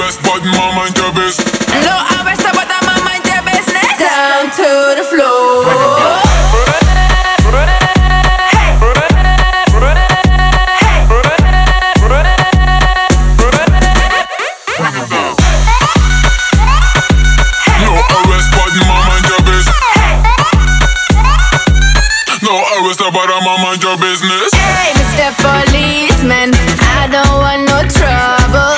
arrest, but mama mind your business. No arrest, but I'm mind your business. Down to the floor. But I'ma mind your business. Hey, Mr. Policeman, I don't want no trouble.